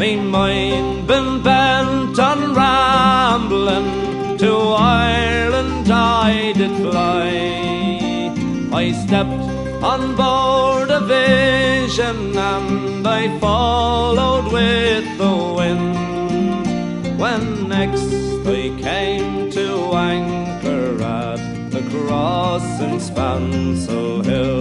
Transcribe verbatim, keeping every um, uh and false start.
me mind been bent on rambling, to Ireland I did fly. I stepped on board a vision and I followed with the wind. When next I came to anchor at the cross in Spancel Hill,